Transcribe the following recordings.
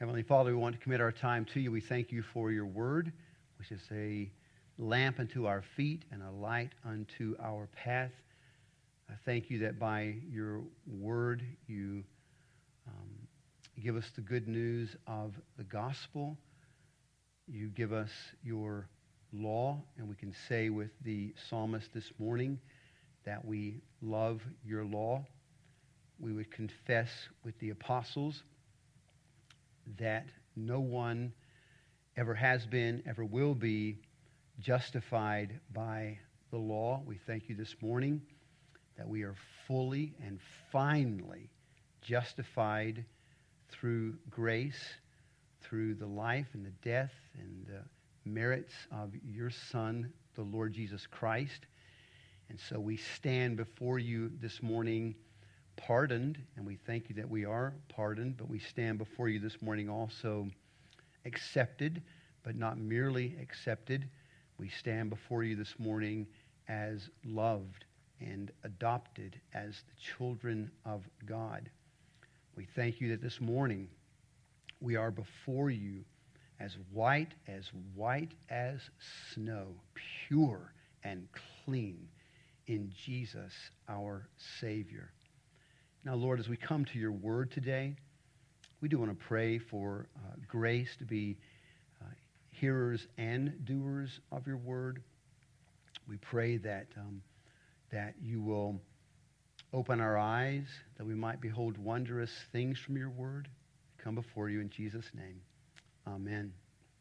Heavenly Father, we want to commit our time to you. We thank you for your word, which is a lamp unto our feet and a light unto our path. I thank you that by your word you give us the good news of the gospel. You give us your law, and we can say with the psalmist this morning that we love your law. We would confess with the apostles that no one ever has been, ever will be justified by the law. We thank you this morning that we are fully and finally justified through grace, through the life and the death and the merits of your Son, the Lord Jesus Christ. And so we stand before you this morning pardoned, and we thank you that we are pardoned, but we stand before you this morning also accepted, but not merely accepted. We stand before you this morning as loved and adopted as the children of God. We thank you that this morning we are before you as white as snow, pure and clean in Jesus, our Savior. Now, Lord, as we come to your word today, we do want to pray for grace to be hearers and doers of your word. We pray that you will open our eyes, that we might behold wondrous things from your word. We come before you in Jesus' name. Amen.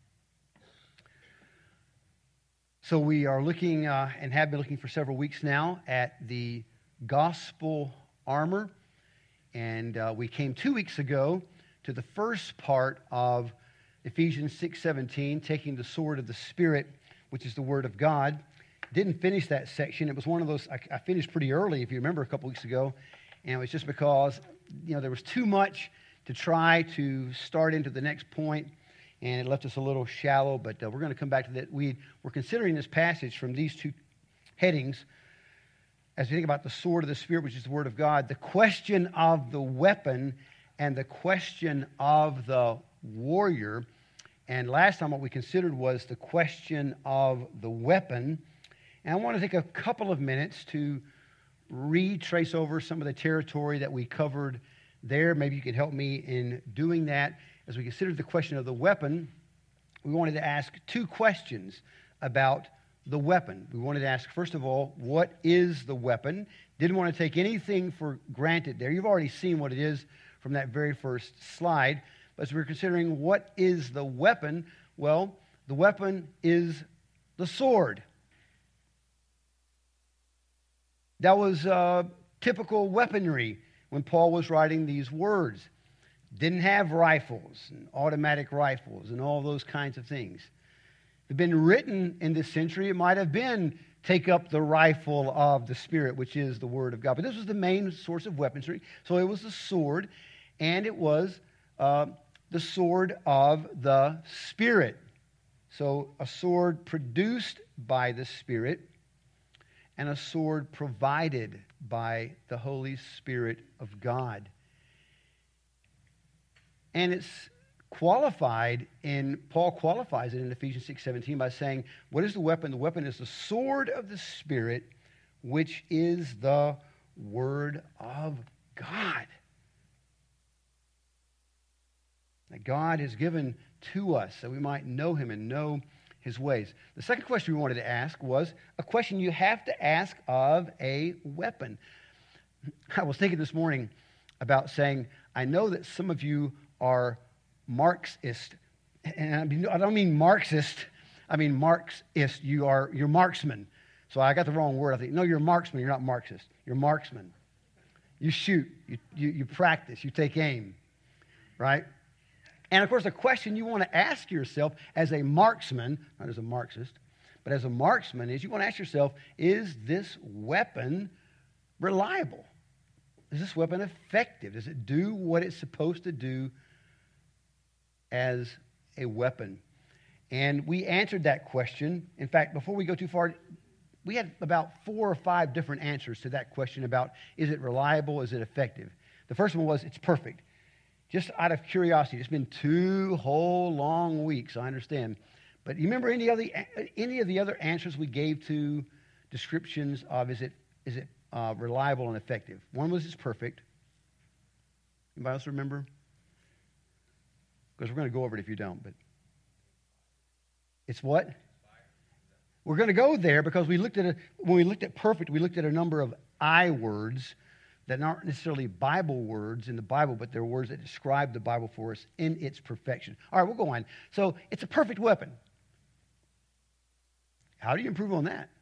So we are looking and have been looking for several weeks now at the gospel armor. And we came 2 weeks ago to the first part of Ephesians 6:17, taking the sword of the Spirit, which is the Word of God. Didn't finish that section. It was one of those, I finished pretty early, if you remember, a couple weeks ago. And it was just because, there was too much to try to start into the next point, and it left us a little shallow. But we're going to come back to that. We're considering this passage from these two headings. As we think about the sword of the Spirit, which is the Word of God, the question of the weapon and the question of the warrior. And last time what we considered was the question of the weapon. And I want to take a couple of minutes to retrace over some of the territory that we covered there. Maybe you could help me in doing that. As we considered the question of the weapon, we wanted to ask two questions about the weapon. We wanted to ask, first of all, what is the weapon? Didn't want to take anything for granted there. You've already seen what it is from that very first slide. But as we're considering what is the weapon, well, the weapon is the sword. That was typical weaponry when Paul was writing these words. Didn't have rifles and automatic rifles and all those kinds of things. If it had been written in this century, it might have been take up the rifle of the Spirit, which is the Word of God. But this was the main source of weaponry. So it was the sword, and it was the sword of the Spirit. So a sword produced by the Spirit and a sword provided by the Holy Spirit of God. And it's qualified Paul qualifies it in Ephesians 6:17 by saying, what is the weapon? The weapon is the sword of the Spirit, which is the Word of God. That God has given to us that we might know Him and know His ways. The second question we wanted to ask was a question you have to ask of a weapon. I was thinking this morning about saying, I know that some of you are Marxist, and I don't mean Marxist, I mean Marxist. You're marksman. So I got the wrong word. I think, no, you're marksman. You're not Marxist. You're marksman. You shoot. You practice. You take aim. Right? And of course, the question you want to ask yourself as a marksman, not as a Marxist, but as a marksman, is you want to ask yourself, is this weapon reliable? Is this weapon effective? Does it do what it's supposed to do as a weapon? And we answered that question. In fact, before we go too far, we had about 4 or 5 different answers to that question about, is it reliable, is it effective? The first one was, it's perfect. Just out of curiosity, it's been 2 whole long weeks, I understand. But you remember any of the other answers we gave to descriptions of is it reliable and effective? One was it's perfect. Anybody else remember? Because we're going to go over it if you don't. But it's what? We're going to go there because when we looked at perfect, we looked at a number of I words that aren't necessarily Bible words in the Bible, but they're words that describe the Bible for us in its perfection. All right, we'll go on. So it's a perfect weapon. How do you improve on that?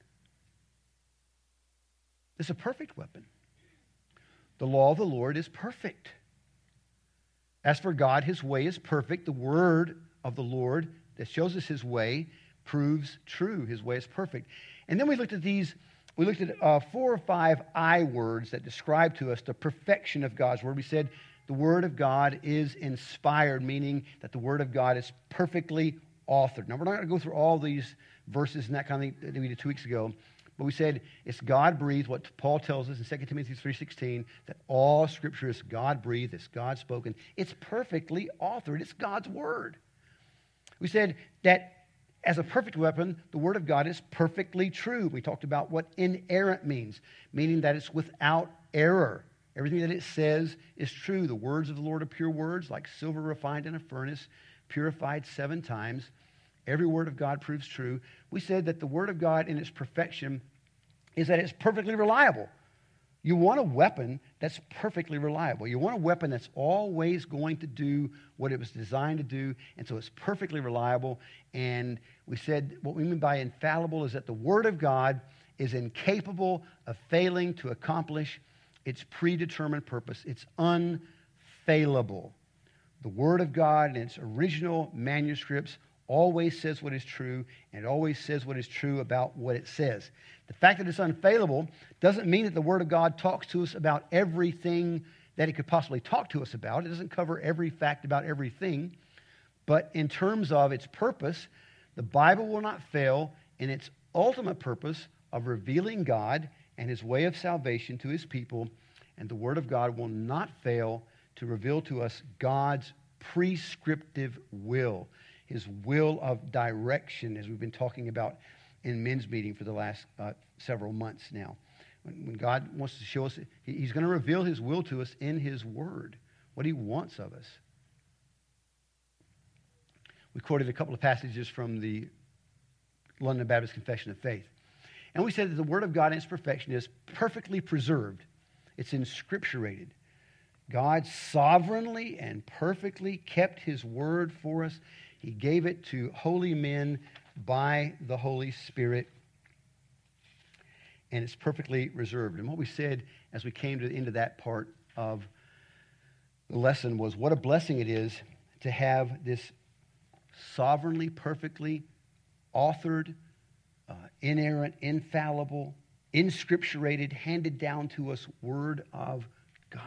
It's a perfect weapon. The law of the Lord is perfect. As for God, his way is perfect. The word of the Lord that shows us his way proves true. His way is perfect. And then we looked at 4 or 5 I words that describe to us the perfection of God's word. We said the word of God is inspired, meaning that the word of God is perfectly authored. Now, we're not going to go through all these verses and that kind of thing that we did 2 weeks ago, but we said it's God-breathed, what Paul tells us in 2 Timothy 3:16, that all Scripture is God-breathed, it's God-spoken. It's perfectly authored. It's God's word. We said that as a perfect weapon, the Word of God is perfectly true. We talked about what inerrant means, meaning that it's without error. Everything that it says is true. The words of the Lord are pure words, like silver refined in a furnace, purified 7 times. Every word of God proves true. We said that the Word of God in its perfection is that it's perfectly reliable. You want a weapon that's perfectly reliable. You want a weapon that's always going to do what it was designed to do, and so it's perfectly reliable. And we said what we mean by infallible is that the Word of God is incapable of failing to accomplish its predetermined purpose. It's unfailable. The Word of God in its original manuscripts always says what is true, and it always says what is true about what it says. The fact that it's unfailable doesn't mean that the Word of God talks to us about everything that it could possibly talk to us about. It doesn't cover every fact about everything. But in terms of its purpose, the Bible will not fail in its ultimate purpose of revealing God and his way of salvation to his people. And the Word of God will not fail to reveal to us God's prescriptive will, his will of direction, as we've been talking about in men's meeting for the last several months now. When God wants to show us, he's going to reveal his will to us in his word, what he wants of us. We quoted a couple of passages from the London Baptist Confession of Faith. And we said that the Word of God in its perfection is perfectly preserved. It's inscripturated. God sovereignly and perfectly kept his word for us. He gave it to holy men by the Holy Spirit, and it's perfectly reserved. And what we said as we came to the end of that part of the lesson was what a blessing it is to have this sovereignly, perfectly authored, inerrant, infallible, inscripturated, handed down to us Word of God.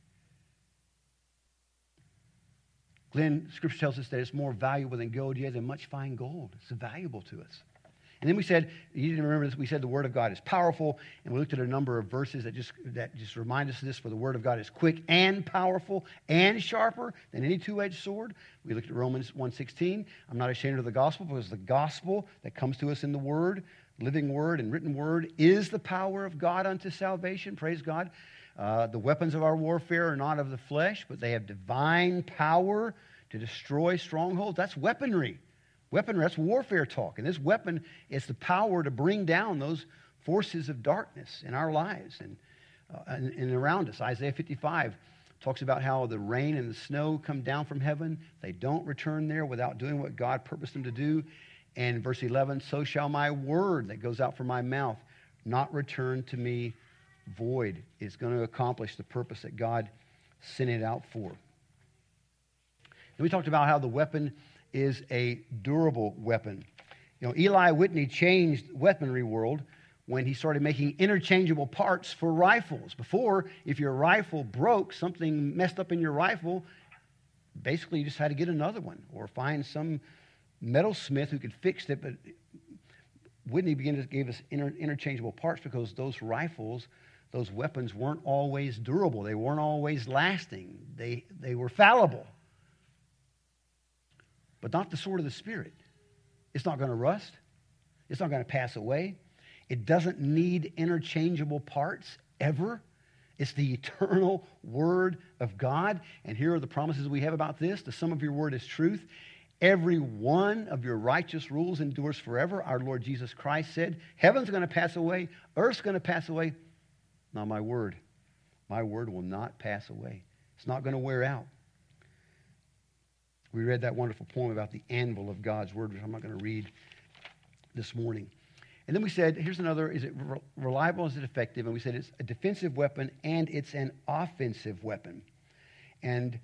Glenn, Scripture tells us that it's more valuable than gold, yea, than much fine gold. It's valuable to us. And then we said, you didn't remember this, we said the Word of God is powerful, and we looked at a number of verses that just remind us of this, for the Word of God is quick and powerful and sharper than any two-edged sword. We looked at Romans 1:16. I'm not ashamed of the gospel, because the gospel that comes to us in the Word, living Word and written Word, is the power of God unto salvation. Praise God. The weapons of our warfare are not of the flesh, but they have divine power to destroy strongholds. That's weaponry. Weaponry, that's warfare talk. And this weapon is the power to bring down those forces of darkness in our lives and around us. Isaiah 55 talks about how the rain and the snow come down from heaven. They don't return there without doing what God purposed them to do. And verse 11, so shall my word that goes out from my mouth not return to me void. It's going to accomplish the purpose that God sent it out for. Then we talked about how the weapon is a durable weapon. You know, Eli Whitney changed weaponry world when he started making interchangeable parts for rifles. Before, if your rifle broke, something messed up in your rifle, basically you just had to get another one or find some metalsmith who could fix it. But Whitney gave us interchangeable parts because those rifles those weapons weren't always durable. They weren't always lasting. They were fallible. But not the sword of the Spirit. It's not going to rust. It's not going to pass away. It doesn't need interchangeable parts ever. It's the eternal Word of God. And here are the promises we have about this. The sum of your word is truth. Every one of your righteous rules endures forever. Our Lord Jesus Christ said, heaven's going to pass away. Earth's going to pass away. Not my word. My word will not pass away. It's not going to wear out. We read that wonderful poem about the anvil of God's word, which I'm not going to read this morning. And then we said, here's another, is it reliable, is it effective? And we said it's a defensive weapon and it's an offensive weapon. And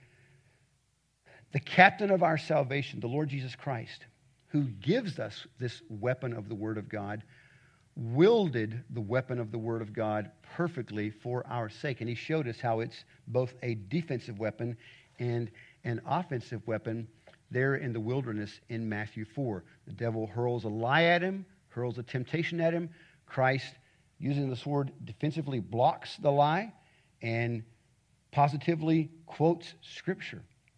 the captain of our salvation, the Lord Jesus Christ, who gives us this weapon of the Word of God, wielded the weapon of the Word of God perfectly for our sake. And he showed us how it's both a defensive weapon and an offensive weapon there in the wilderness in Matthew 4. The devil hurls a lie at him, hurls a temptation at him. Christ, using the sword, defensively blocks the lie and positively quotes Scripture.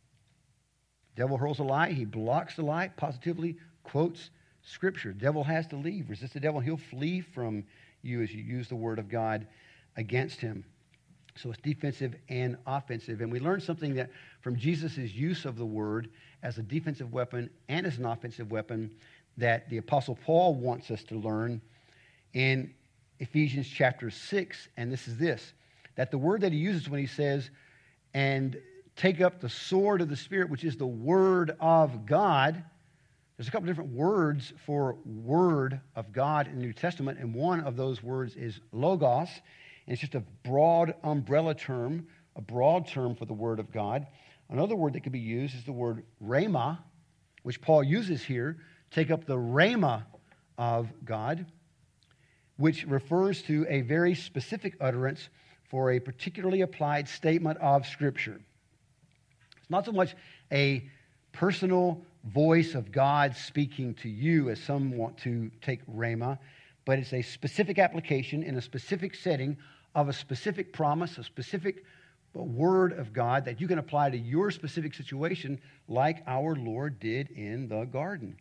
Devil hurls a lie, he blocks the lie, positively quotes Scripture. Devil has to leave. Resist the devil, he'll flee from you as you use the Word of God against him. So it's defensive and offensive. And we learned something that from Jesus' use of the Word as a defensive weapon and as an offensive weapon that the Apostle Paul wants us to learn in Ephesians chapter 6. And this is this, that the word that he uses when he says, and take up the sword of the Spirit, which is the Word of God. There's a couple different words for Word of God in the New Testament, and one of those words is logos, and it's just a broad umbrella term, a broad term for the Word of God. Another word that could be used is the word rhema, which Paul uses here. Take up the rhema of God, which refers to a very specific utterance for a particularly applied statement of Scripture. It's not so much a personal voice of God speaking to you as some want to take rhema, but it's a specific application in a specific setting of a specific promise, a specific word of God that you can apply to your specific situation like our Lord did in the garden.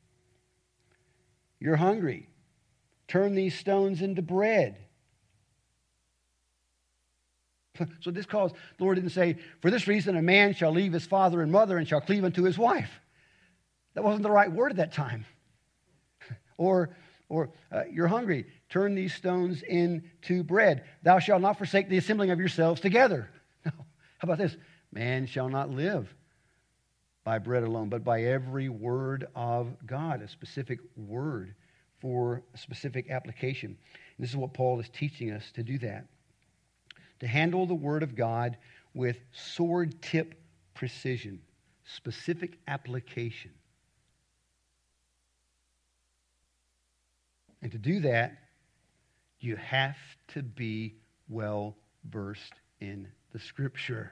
You're hungry. Turn these stones into bread. So this calls, the Lord didn't say, for this reason a man shall leave his father and mother and shall cleave unto his wife. That wasn't the right word at that time. Or you're hungry. Turn these stones into bread. Thou shalt not forsake the assembling of yourselves together. No. How about this? Man shall not live by bread alone, but by every word of God, a specific word for a specific application. And this is what Paul is teaching us, to do that. To handle the Word of God with sword tip precision, specific application. And to do that, you have to be well versed in the Scripture.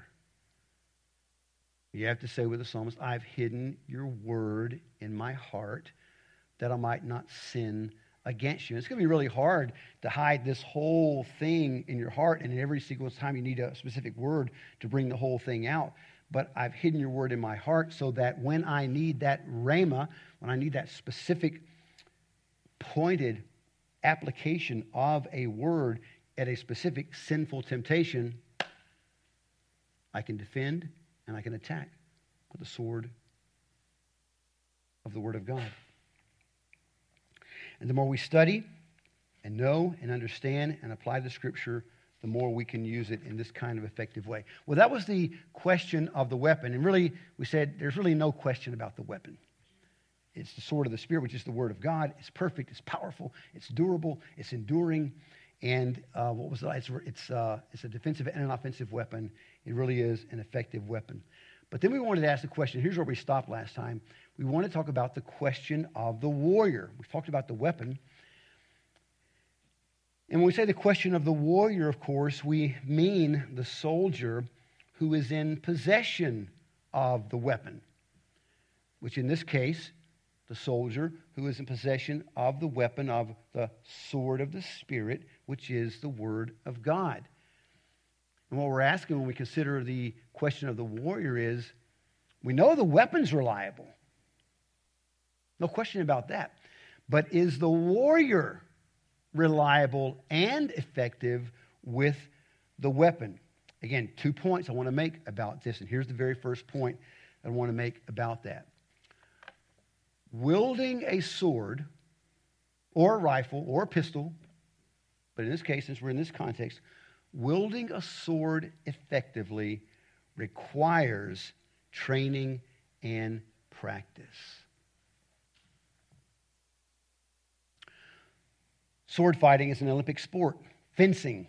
You have to say with the psalmist, I've hidden your word in my heart that I might not sin against you. It's going to be really hard to hide this whole thing in your heart, and in every single time you need a specific word to bring the whole thing out. But I've hidden your word in my heart so that when I need that rhema, when I need that specific pointed application of a word at a specific sinful temptation, I can defend and I can attack with the sword of the Word of God. And the more we study and know and understand and apply the Scripture, the more we can use it in this kind of effective way. Well, that was the question of the weapon. And really, we said there's really no question about the weapon. It's the sword of the Spirit, which is the Word of God. It's perfect. It's powerful. It's durable. It's enduring. And it's a defensive and an offensive weapon. It really is an effective weapon. But then we wanted to ask the question. Here's where we stopped last time. We want to talk about the question of the warrior. We've talked about the weapon. And when we say the question of the warrior, of course, we mean the soldier who is in possession of the weapon, which in this case, the soldier who is in possession of the weapon of the sword of the Spirit, which is the Word of God. And what we're asking when we consider the question of the warrior is, we know the weapon's reliable. No question about that. But is the warrior reliable and effective with the weapon? Again, 2 points I want to make about this. And here's the very first point I want to make about that. Wielding a sword or a rifle or a pistol, but in this case, since we're in this context, wielding a sword effectively requires training and practice. Sword fighting is an Olympic sport. Fencing.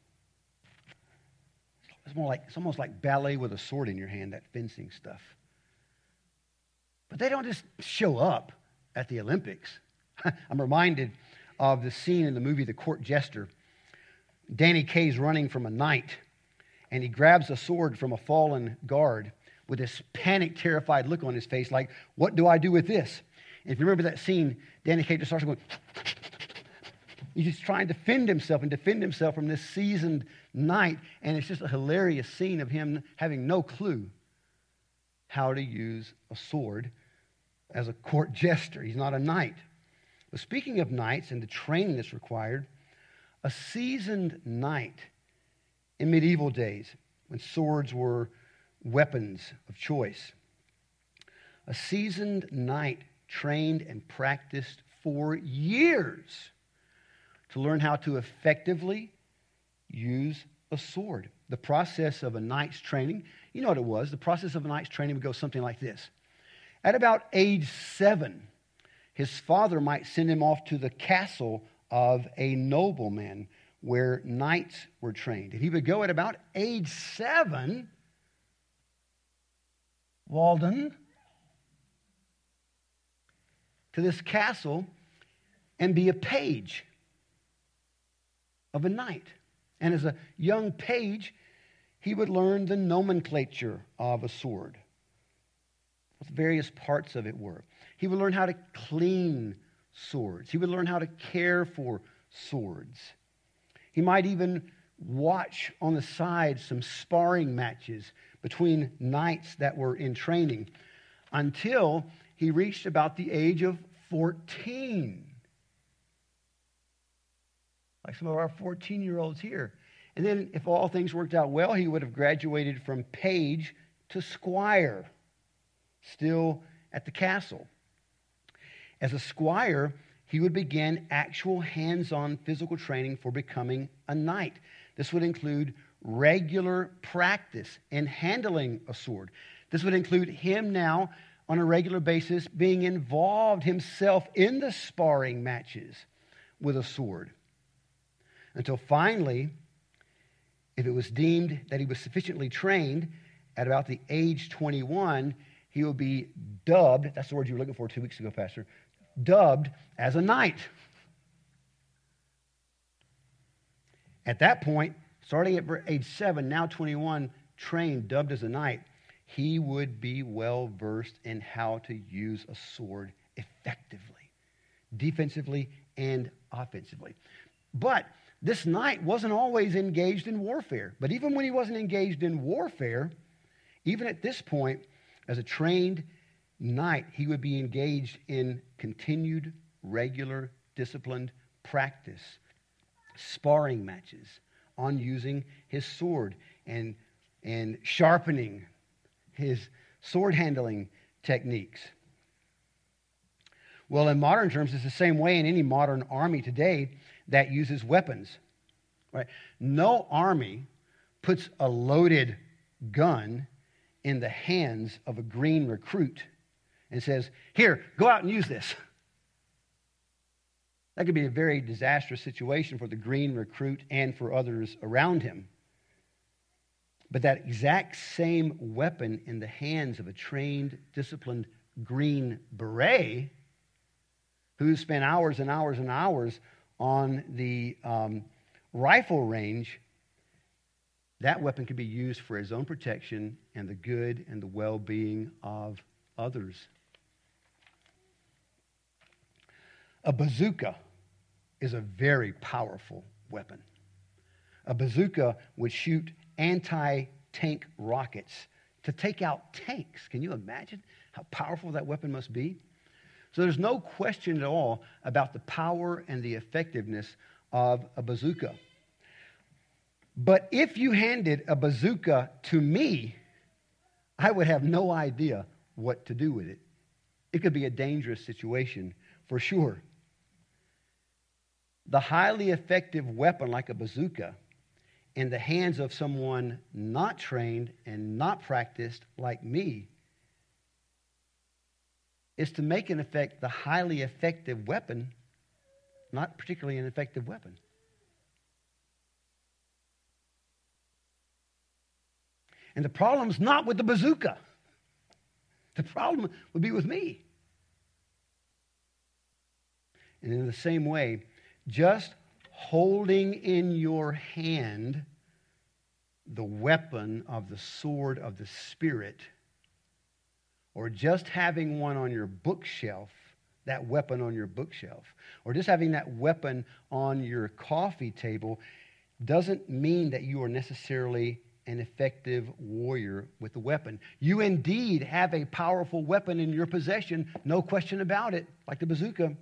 It's almost like ballet with a sword in your hand, that fencing stuff. But they don't just show up at the Olympics. I'm reminded of the scene in the movie The Court Jester. Danny Kaye's running from a knight, and he grabs a sword from a fallen guard with this panic, terrified look on his face, like, what do I do with this? And if you remember that scene, Danny Kaye just starts going, he's just trying to defend himself from this seasoned knight, and it's just a hilarious scene of him having no clue how to use a sword as a court jester. He's not a knight. But speaking of knights and the training that's required, a seasoned knight in medieval days, when swords were weapons of choice, a seasoned knight trained and practiced for years to learn how to effectively use a sword. The process of a knight's training, you know what it was. The process of a knight's training would go something like this. At about age 7, his father might send him off to the castle of a nobleman where knights were trained. And he would go at about age 7, Walden, to this castle and be a page of a knight. And as a young page, he would learn the nomenclature of a sword, what the various parts of it were. He would learn how to clean swords. He would learn how to care for swords. He might even watch on the side some sparring matches between knights that were in training until he reached about the age of 14. Like some of our 14-year-olds here. And then if all things worked out well, he would have graduated from page to squire, still at the castle. As a squire, he would begin actual hands-on physical training for becoming a knight. This would include regular practice in handling a sword. This would include him now on a regular basis being involved himself in the sparring matches with a sword. Until finally, if it was deemed that he was sufficiently trained, at about the age 21, he will be dubbed, that's the word you were looking for 2 weeks ago, Pastor, dubbed as a knight. At that point, starting at age 7, now 21, trained, dubbed as a knight, he would be well versed in how to use a sword effectively, defensively and offensively. But this knight wasn't always engaged in warfare. But even when he wasn't engaged in warfare, even at this point, as a trained knight, he would be engaged in continued, regular, disciplined practice, sparring matches on using his sword and sharpening his sword handling techniques. Well, in modern terms, it's the same way in any modern army today that uses weapons. Right? No army puts a loaded gun in the hands of a green recruit and says, here, go out and use this. That could be a very disastrous situation for the green recruit and for others around him. But that exact same weapon in the hands of a trained, disciplined Green Beret who spent hours and hours and hours on the rifle range, that weapon could be used for his own protection and the good and the well-being of others. A bazooka is a very powerful weapon. A bazooka would shoot anti-tank rockets to take out tanks. Can you imagine how powerful that weapon must be? So there's no question at all about the power and the effectiveness of a bazooka. But if you handed a bazooka to me, I would have no idea what to do with it. It could be a dangerous situation for sure. The highly effective weapon like a bazooka in the hands of someone not trained and not practiced like me is to make, in effect, the highly effective weapon not particularly an effective weapon. And the problem's not with the bazooka. The problem would be with me. And in the same way, just holding in your hand the weapon of the sword of the Spirit, or just having one on your bookshelf, that weapon on your bookshelf, or just having that weapon on your coffee table, doesn't mean that you are necessarily an effective warrior with the weapon. You indeed have a powerful weapon in your possession, no question about it, like the bazooka.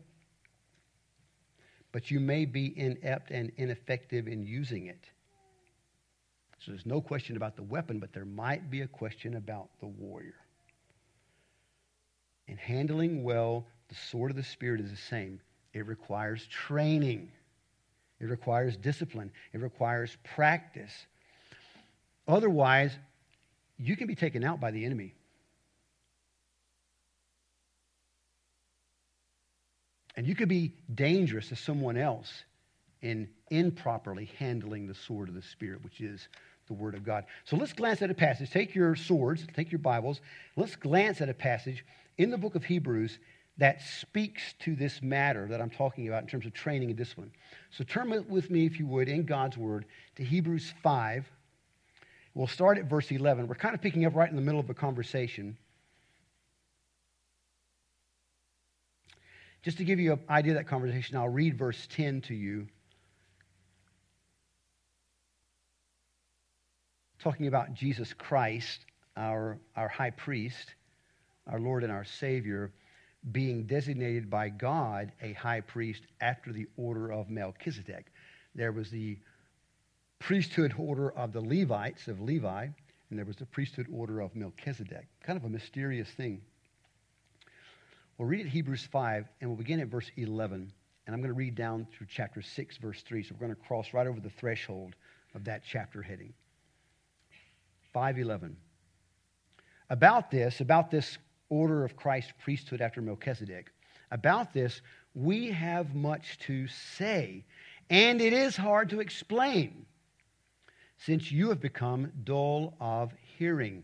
But you may be inept and ineffective in using it. So there's no question about the weapon, but there might be a question about the warrior. And handling well the sword of the Spirit is the same. It requires training. It requires discipline. It requires practice. Otherwise, you can be taken out by the enemy. And you could be dangerous to someone else in improperly handling the sword of the Spirit, which is the Word of God. So let's glance at a passage. Take your swords, take your Bibles. Let's glance at a passage in the book of Hebrews that speaks to this matter that I'm talking about in terms of training and discipline. So turn with me, if you would, in God's Word to Hebrews 5. We'll start at verse 11. We're kind of picking up right in the middle of a conversation. Just to give you an idea of that conversation, I'll read verse 10 to you. Talking about Jesus Christ, our high priest, our Lord and our Savior, being designated by God a high priest after the order of Melchizedek. There was the priesthood order of the Levites, of Levi, and there was the priesthood order of Melchizedek. Kind of a mysterious thing. We'll read at Hebrews 5, and we'll begin at verse 11. And I'm going to read down through chapter 6, verse 3. So we're going to cross right over the threshold of that chapter heading. 5:11. About this order of Christ's priesthood after Melchizedek, about this we have much to say, and it is hard to explain, since you have become dull of hearing.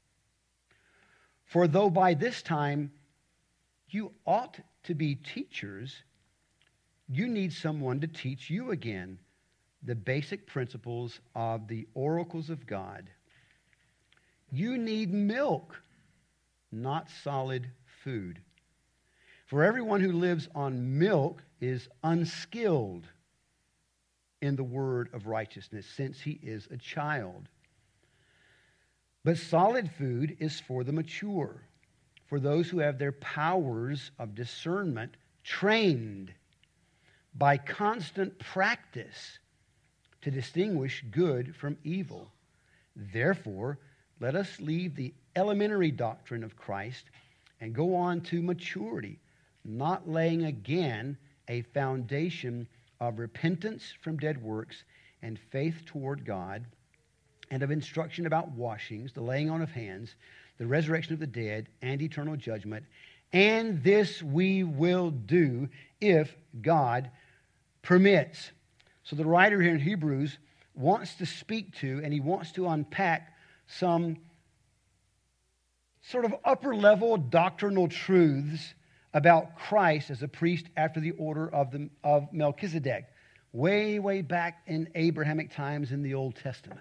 For though by this time you ought to be teachers, you need someone to teach you again the basic principles of the oracles of God. You need milk, not solid food. For everyone who lives on milk is unskilled in the word of righteousness, since he is a child. But solid food is for the mature, for those who have their powers of discernment trained by constant practice to distinguish good from evil. Therefore, let us leave the elementary doctrine of Christ and go on to maturity, not laying again a foundation of repentance from dead works and faith toward God, and of instruction about washings, the laying on of hands, the resurrection of the dead, and eternal judgment. And this we will do if God permits. So the writer here in Hebrews wants to speak to, and he wants to unpack some sort of upper-level doctrinal truths about Christ as a priest after the order of Melchizedek, way, way back in Abrahamic times in the Old Testament.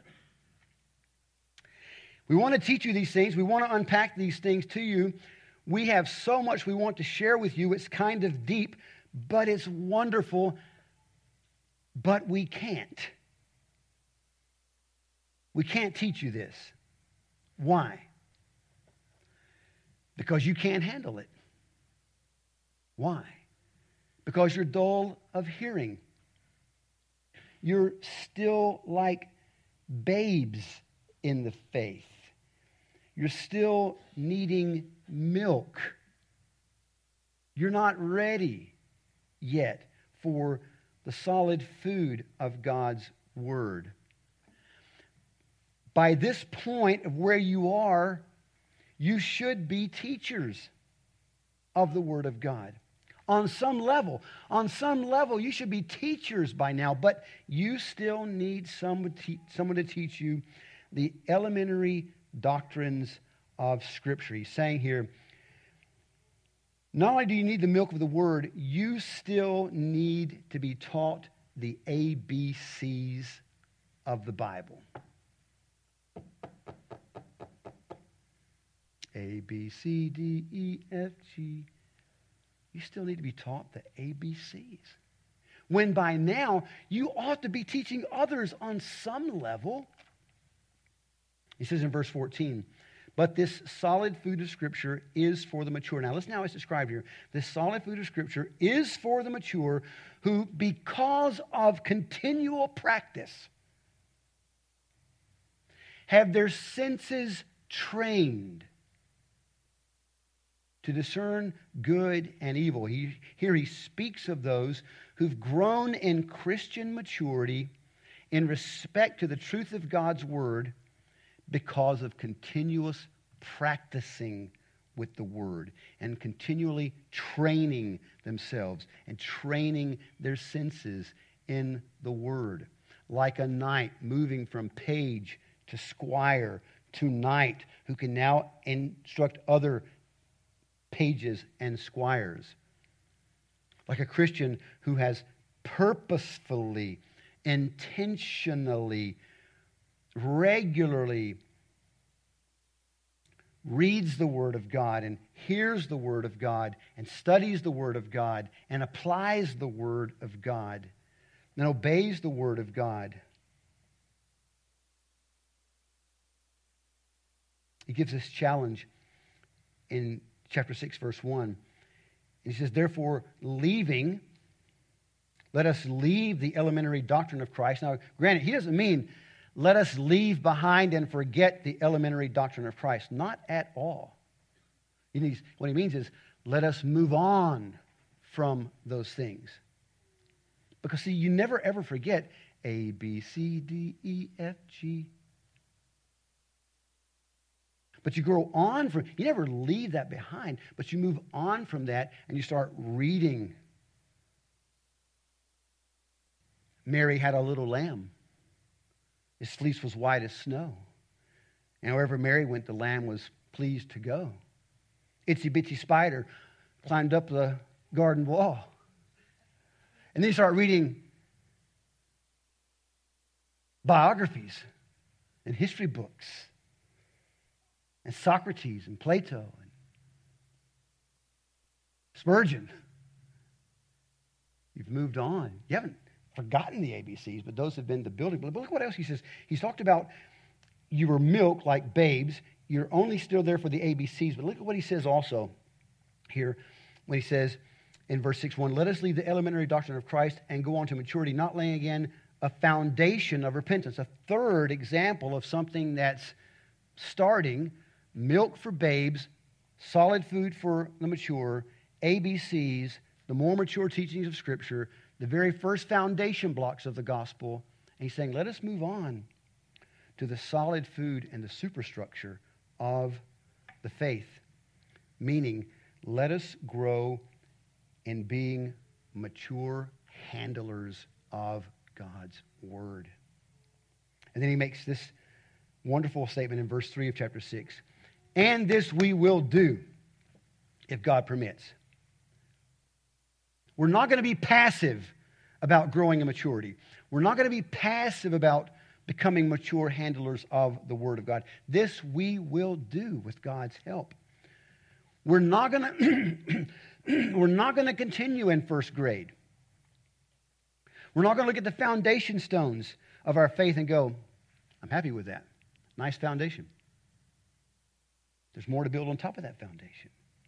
We want to teach you these things. We want to unpack these things to you. We have so much we want to share with you. It's kind of deep, but it's wonderful, but we can't. We can't teach you this. Why? Because you can't handle it. Why? Because you're dull of hearing. You're still like babes in the faith. You're still needing milk. You're not ready yet for the solid food of God's Word. By this point of where you are, you should be teachers of the Word of God. On some level, you should be teachers by now, but you still need someone to teach you the elementary doctrines of Scripture. He's saying here, not only do you need the milk of the Word, you still need to be taught the ABCs of the Bible. A, B, C, D, E, F, G. You still need to be taught the ABCs. When by now, you ought to be teaching others on some level. He says in verse 14, but this solid food of Scripture is for the mature. Now listen how it's described here. This solid food of Scripture is for the mature who, because of continual practice, have their senses trained to discern good and evil. Here he speaks of those who've grown in Christian maturity in respect to the truth of God's Word because of continuous practicing with the Word and continually training themselves and training their senses in the Word. Like a knight moving from page to squire to knight who can now instruct other pages and squires. Like a Christian who has purposefully, intentionally, regularly reads the Word of God and hears the Word of God and studies the Word of God and applies the Word of God and obeys the Word of God. He gives this challenge in chapter 6, verse 1. He says, therefore, let us leave the elementary doctrine of Christ. Now, granted, he doesn't mean let us leave behind and forget the elementary doctrine of Christ. Not at all. What he means is let us move on from those things. Because, see, you never ever forget A, B, C, D, E, F, G. But you grow on from, you never leave that behind, but you move on from that and you start reading. Mary had a little lamb. His fleece was white as snow. And wherever Mary went, the lamb was pleased to go. Itsy bitsy spider climbed up the garden wall. And then you start reading biographies and history books. And Socrates and Plato and Spurgeon. You've moved on. You haven't forgotten the ABCs, but those have been the building. But look what else he says. He's talked about you were milk like babes. You're only still there for the ABCs. But look at what he says also here when he says in verse 6:1, let us leave the elementary doctrine of Christ and go on to maturity, not laying again a foundation of repentance. A third example of something that's starting. Milk for babes, solid food for the mature, ABCs, the more mature teachings of Scripture, the very first foundation blocks of the gospel. And he's saying, let us move on to the solid food and the superstructure of the faith. Meaning, let us grow in being mature handlers of God's Word. And then he makes this wonderful statement in verse 3 of chapter 6. And this we will do if God permits. We're not going to be passive about growing in maturity. We're not going to be passive about becoming mature handlers of the Word of God. This we will do with God's help. We're not going to we're not going to continue in first grade. We're not going to look at the foundation stones of our faith and go, I'm happy with that. Nice foundation. There's more to build on top of that foundation.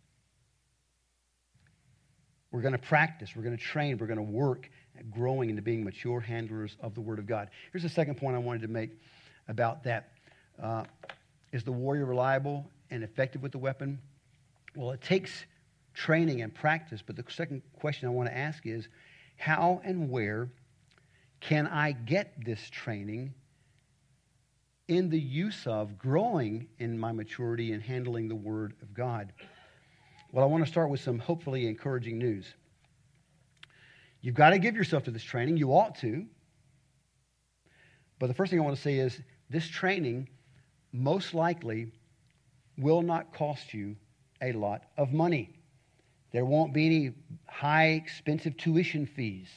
We're going to practice. We're going to train. We're going to work at growing into being mature handlers of the Word of God. Here's the second point I wanted to make about that. Is the warrior reliable and effective with the weapon? Well, it takes training and practice, but the second question I want to ask is, how and where can I get this training in the use of growing in my maturity and handling the Word of God? Well, I want to start with some hopefully encouraging news. You've got to give yourself to this training. You ought to. But the first thing I want to say is this training most likely will not cost you a lot of money. There won't be any high, expensive tuition fees.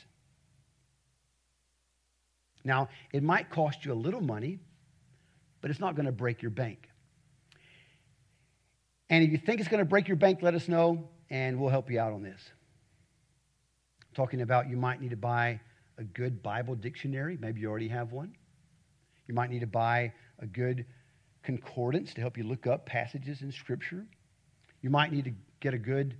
Now, it might cost you a little money, but it's not going to break your bank. And if you think it's going to break your bank, let us know, and we'll help you out on this. I'm talking about you might need to buy a good Bible dictionary. Maybe you already have one. You might need to buy a good concordance to help you look up passages in Scripture. You might need to get a good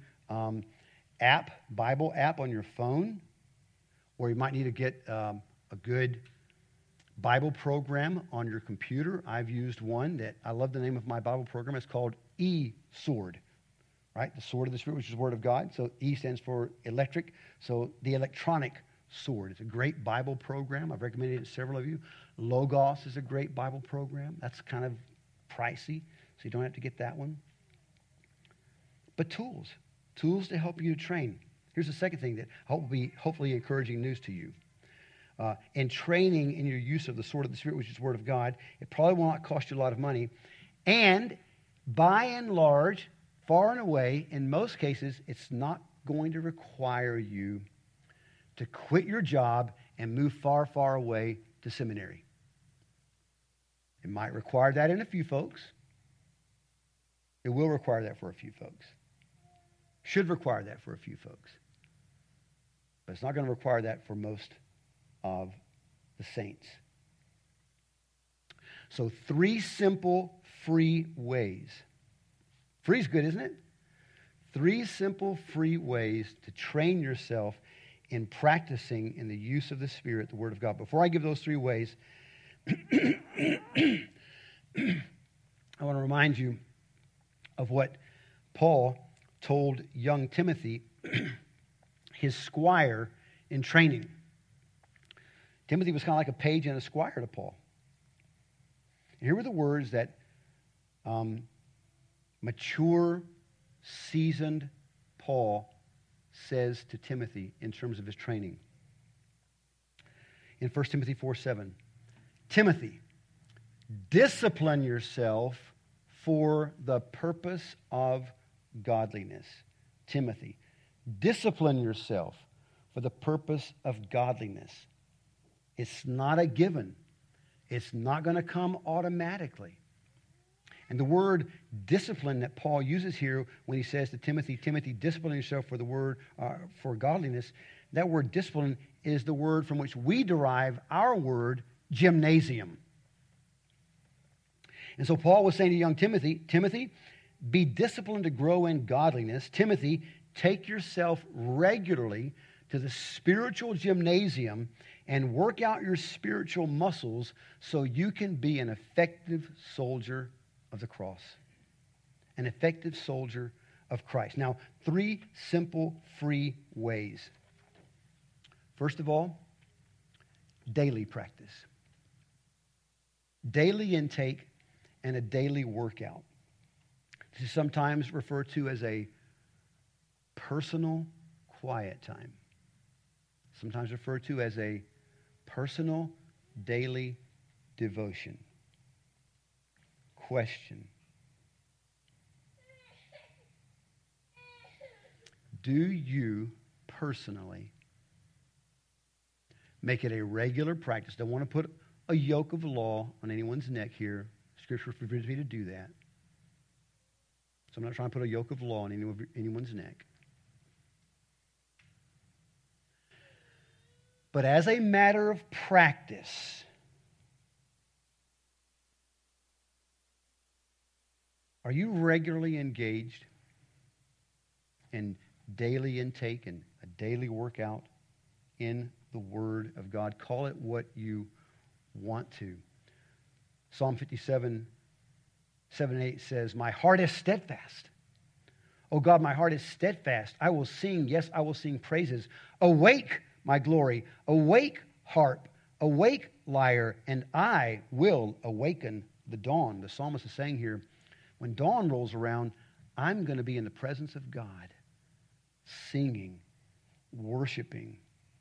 Bible app on your phone. Or you might need to get a good Bible program on your computer. I've used one that I love the name of my Bible program. It's called E-Sword, right? The sword of the Spirit, which is the Word of God. So E stands for electric. So the electronic sword. It's a great Bible program. I've recommended it to several of you. Logos is a great Bible program. That's kind of pricey, so you don't have to get that one. But tools to help you to train. Here's the second thing that will be hopefully encouraging news to you. In training in your use of the sword of the Spirit, which is the Word of God, it probably will not cost you a lot of money. And by and large, far and away, in most cases, it's not going to require you to quit your job and move far, far away to seminary. It might require that in a few folks. It will require that for a few folks. Should require that for a few folks. But it's not going to require that for most of the saints. So 3 simple, free ways. Free is good, isn't it? 3 simple, free ways to train yourself in practicing in the use of the Spirit, the Word of God. Before I give those 3 ways, I want to remind you of what Paul told young Timothy, his squire in training. Timothy was kind of like a page and a squire to Paul. And here were the words that mature, seasoned Paul says to Timothy in terms of his training. In 1 Timothy 4:7, Timothy, discipline yourself for the purpose of godliness. Timothy, discipline yourself for the purpose of godliness. It's not a given. It's not going to come automatically. And the word discipline that Paul uses here when he says to Timothy, Timothy, discipline yourself for the word for godliness, that word discipline is the word from which we derive our word gymnasium. And so Paul was saying to young Timothy, Timothy, be disciplined to grow in godliness. Timothy, take yourself regularly to the spiritual gymnasium and work out your spiritual muscles so you can be an effective soldier of the cross. An effective soldier of Christ. Now, 3 simple, free ways. First of all, daily practice. Daily intake and a daily workout. This is sometimes referred to as a personal quiet time. Sometimes referred to as a personal daily devotion. Question. Do you personally make it a regular practice? Don't want to put a yoke of law on anyone's neck here. Scripture forbids me to do that. So I'm not trying to put a yoke of law on anyone's neck. But as a matter of practice, are you regularly engaged in daily intake and a daily workout in the Word of God? Call it what you want to. Psalm 57, 7 and 8 says, my heart is steadfast. Oh God, my heart is steadfast. I will sing, yes, I will sing praises. Awake, my glory. Awake, harp. Awake, lyre, and I will awaken the dawn. The psalmist is saying here, when dawn rolls around, I'm going to be in the presence of God, singing, worshiping,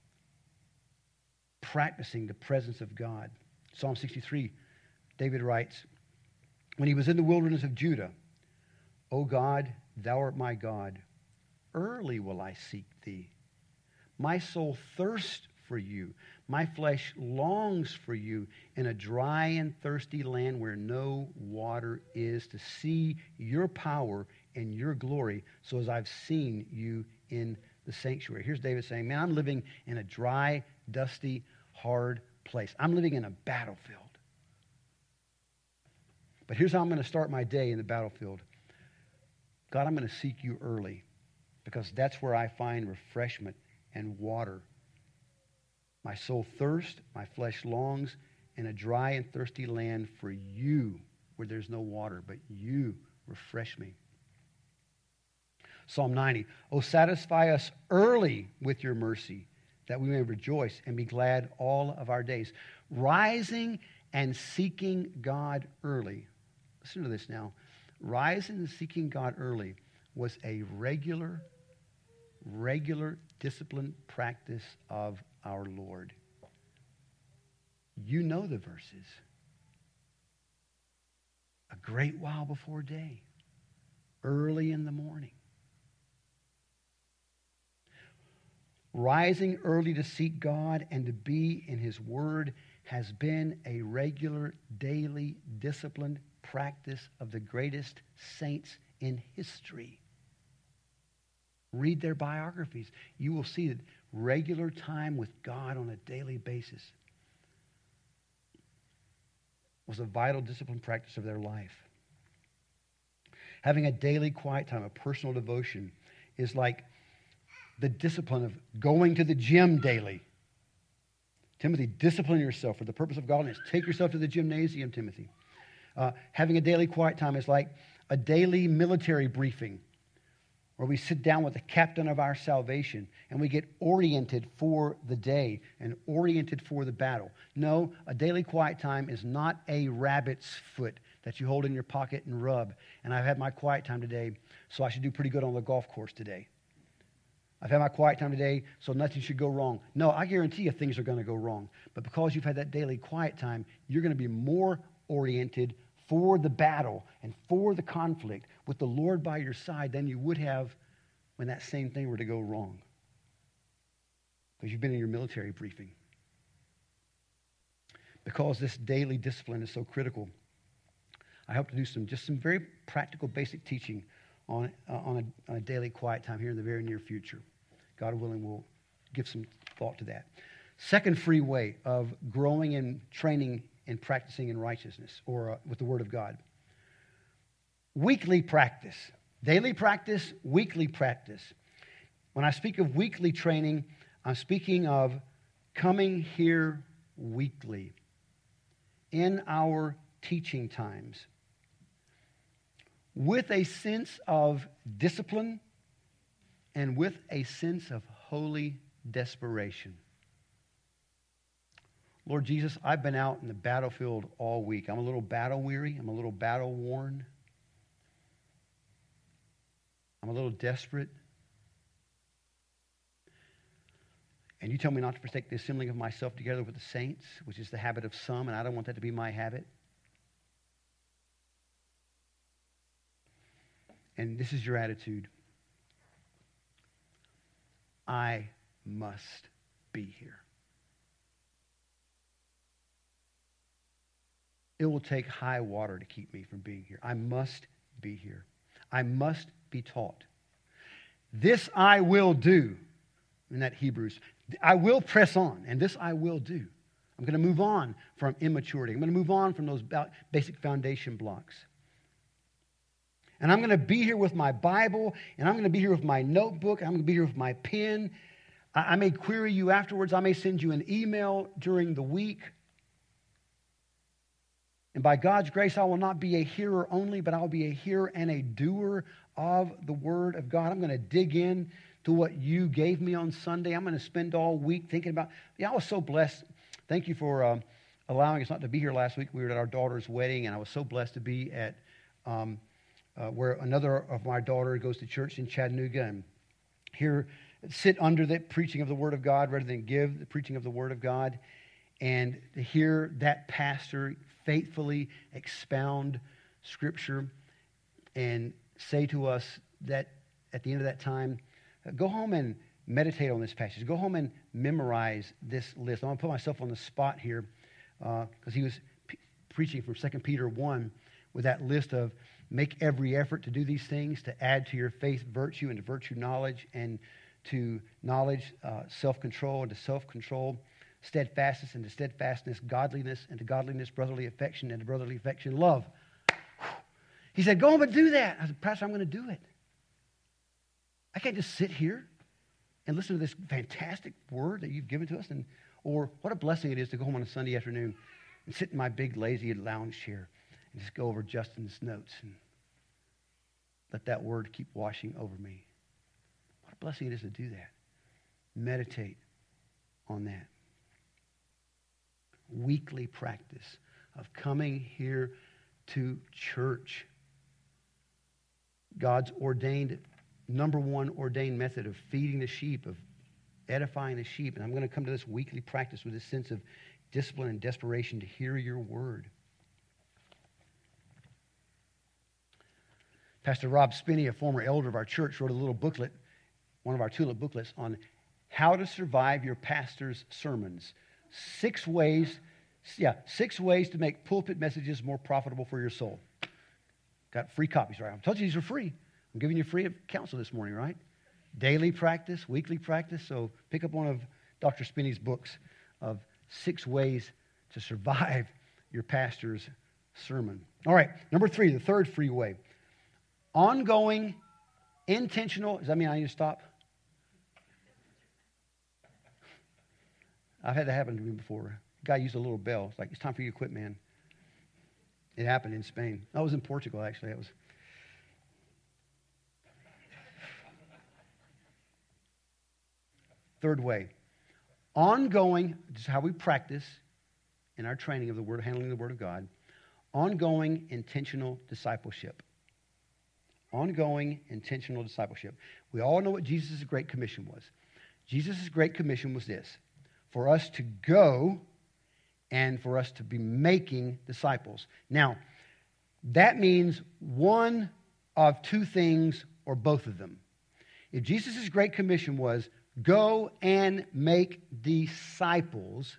practicing the presence of God. Psalm 63, David writes, when he was in the wilderness of Judah, O God, thou art my God. Early will I seek thee. My soul thirsts for you. My flesh longs for you in a dry and thirsty land where no water is, to see your power and your glory, so as I've seen you in the sanctuary. Here's David saying, man, I'm living in a dry, dusty, hard place. I'm living in a battlefield. But here's how I'm going to start my day in the battlefield. God, I'm going to seek you early, because that's where I find refreshment and water. My soul thirsts, my flesh longs in a dry and thirsty land for you, where there's no water, but you refresh me. Psalm 90, oh, satisfy us early with your mercy, that we may rejoice and be glad all of our days. Rising and seeking God early. Listen to this now. Rising and seeking God early was a regular disciplined practice of our Lord. You know the verses. A great while before day, early in the morning. Rising early to seek God and to be in His Word has been a regular, daily, disciplined practice of the greatest saints in history. Read their biographies. You will see that regular time with God on a daily basis was a vital discipline practice of their life. Having a daily quiet time, a personal devotion, is like the discipline of going to the gym daily. Timothy, discipline yourself for the purpose of godliness. Take yourself to the gymnasium, Timothy. Having a daily quiet time is like a daily military briefing, where we sit down with the captain of our salvation and we get oriented for the day and oriented for the battle. No, a daily quiet time is not a rabbit's foot that you hold in your pocket and rub. And I've had my quiet time today, so I should do pretty good on the golf course today. I've had my quiet time today, so nothing should go wrong. No, I guarantee you things are going to go wrong. But because you've had that daily quiet time, you're going to be more oriented for the battle and for the conflict with the Lord by your side than you would have when that same thing were to go wrong. Because you've been in your military briefing. Because this daily discipline is so critical, I hope to do some very practical, basic teaching on a daily quiet time here in the very near future. God willing, we'll give some thought to that. Second free way of growing and training and practicing in righteousness, or with the Word of God. Weekly practice. Daily practice, weekly practice. When I speak of weekly training, I'm speaking of coming here weekly in our teaching times with a sense of discipline and with a sense of holy desperation. Lord Jesus, I've been out in the battlefield all week. I'm a little battle weary. I'm a little battle worn. I'm a little desperate. And you tell me not to forsake the assembling of myself together with the saints, which is the habit of some, and I don't want that to be my habit. And this is your attitude. I must be here. It will take high water to keep me from being here. I must be here. I must be taught. This I will do, in that Hebrews. I will press on, and this I will do. I'm going to move on from immaturity. I'm going to move on from those basic foundation blocks. And I'm going to be here with my Bible, and I'm going to be here with my notebook, I'm going to be here with my pen. I may query you afterwards. I may send you an email during the week. And by God's grace, I will not be a hearer only, but I'll be a hearer and a doer of the Word of God. I'm going to dig in to what you gave me on Sunday. I'm going to spend all week thinking about. I was so blessed. Thank you for allowing us not to be here last week. We were at our daughter's wedding, and I was so blessed to be at where another of my daughter goes to church in Chattanooga, and sit under the preaching of the Word of God rather than give the preaching of the Word of God, and to hear that pastor faithfully expound Scripture and say to us that at the end of that time, go home and meditate on this passage. Go home and memorize this list. I'm going to put myself on the spot here because he was preaching from 2 Peter 1 with that list of make every effort to do these things, to add to your faith virtue, and to virtue knowledge, and to knowledge self-control, and to self-control steadfastness, and to steadfastness godliness, and to godliness brotherly affection, and to brotherly affection love. He said, go home and do that. I said, Pastor, I'm going to do it. I can't just sit here and listen to this fantastic word that you've given to us. Or what a blessing it is to go home on a Sunday afternoon and sit in my big, lazy lounge chair and just go over Justin's notes and let that word keep washing over me. What a blessing it is to do that. Meditate on that. Weekly practice of coming here to church. God's number one ordained method of feeding the sheep, of edifying the sheep. And I'm going to come to this weekly practice with this sense of discipline and desperation to hear your word. Pastor Rob Spinney, a former elder of our church, wrote a little booklet, one of our tulip booklets, on how to survive your pastor's sermons. 6 ways to make pulpit messages more profitable for your soul. Got free copies, right? I told you these are free. I'm giving you free counsel this morning, right? Daily practice, weekly practice. So pick up one of Dr. Spinney's books of 6 ways to survive your pastor's sermon. All right, number 3, the third free way. Ongoing, intentional. Does that mean I need to stop? I've had that happen to me before. A guy used a little bell. It's like, it's time for you to quit, man. It happened in Spain. I was in Portugal, actually. It was. Third way. Ongoing, this is how we practice in our training of the Word, handling the Word of God. Ongoing, intentional discipleship. Ongoing, intentional discipleship. We all know what Jesus' Great Commission was. Jesus' Great Commission was this: for us to go and for us to be making disciples. Now, that means one of 2 things or both of them. If Jesus' Great Commission was go and make disciples,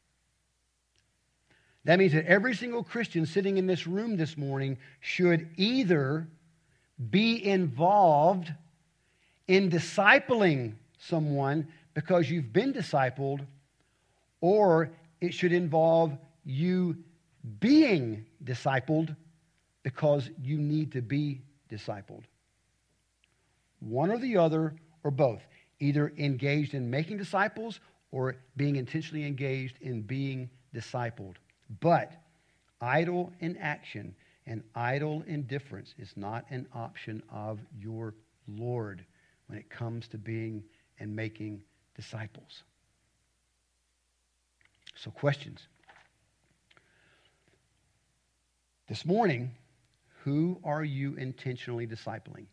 that means that every single Christian sitting in this room this morning should either be involved in discipling someone because you've been discipled, or it should involve you being discipled because you need to be discipled. One or the other, or both. Either engaged in making disciples or being intentionally engaged in being discipled. But idle inaction and idle indifference is not an option of your Lord when it comes to being and making disciples. So, questions. This morning, who are you intentionally discipling?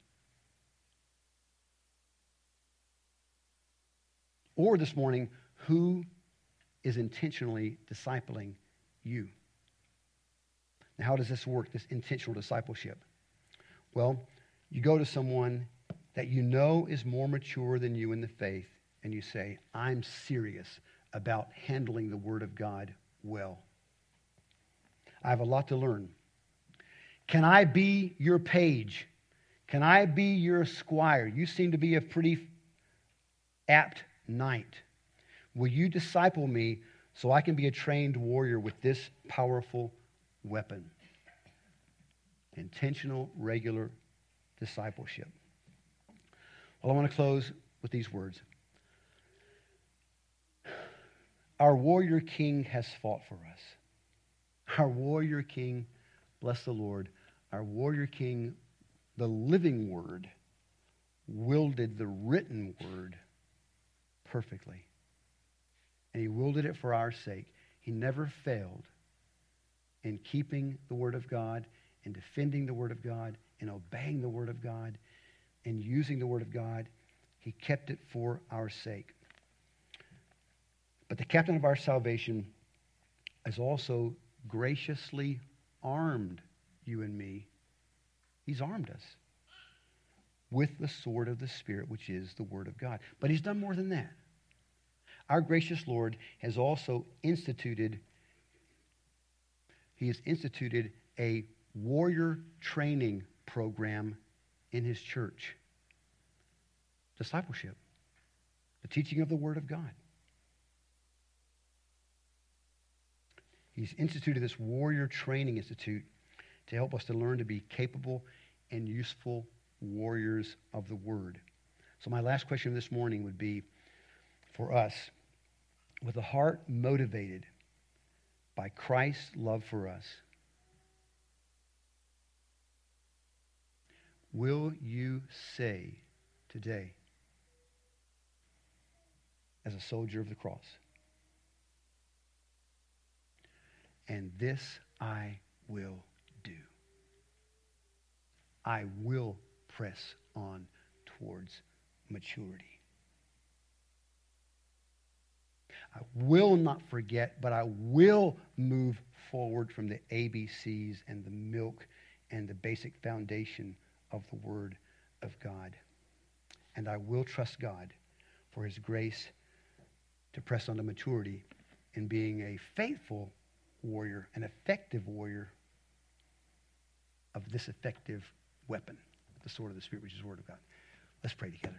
Or this morning, who is intentionally discipling you? Now, how does this work, this intentional discipleship? Well, you go to someone that you know is more mature than you in the faith, and you say, I'm serious about handling the Word of God well. I have a lot to learn. Can I be your page? Can I be your squire? You seem to be a pretty apt knight. Will you disciple me so I can be a trained warrior with this powerful weapon? Intentional, regular discipleship. Well, I want to close with these words. Our warrior king has fought for us. Our warrior king, bless the Lord, our warrior king, the living word, wielded the written word perfectly. And he wielded it for our sake. He never failed in keeping the word of God, in defending the word of God, in obeying the word of God, in using the word of God. He kept it for our sake. But the captain of our salvation has also graciously armed you and me. He's armed us with the sword of the Spirit, which is the word of God. But he's done more than that. Our gracious Lord has also instituted a warrior training program in his church. Discipleship. The teaching of the word of God. He's instituted this warrior training institute to help us to learn to be capable and useful warriors of the word. So my last question this morning would be for us, with a heart motivated by Christ's love for us, will you say today, as a soldier of the cross, and this I will do. I will press on towards maturity. I will not forget, but I will move forward from the ABCs and the milk and the basic foundation of the Word of God. And I will trust God for His grace to press on to maturity in being a faithful warrior, an effective warrior of this effective weapon, the sword of the Spirit, which is the Word of God. Let's pray together.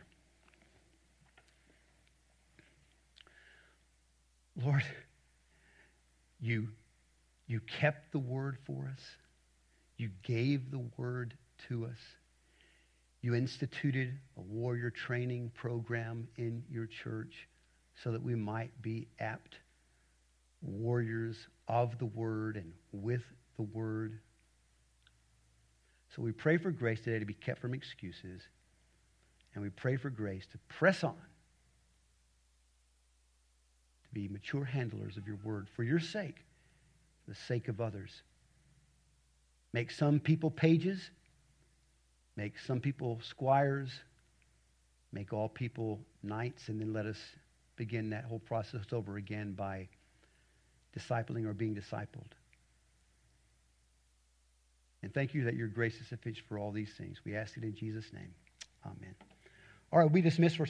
Lord, you kept the word for us. You gave the word to us. You instituted a warrior training program in your church so that we might be apt warriors of the word and with the word. So we pray for grace today to be kept from excuses, and we pray for grace to press on, to be mature handlers of your word for your sake, for the sake of others. Make some people pages, make some people squires, make all people knights, and then let us begin that whole process over again by discipling or being discipled. And thank you that your grace is sufficient for all these things. We ask it in Jesus' name. Amen. All right, we dismiss for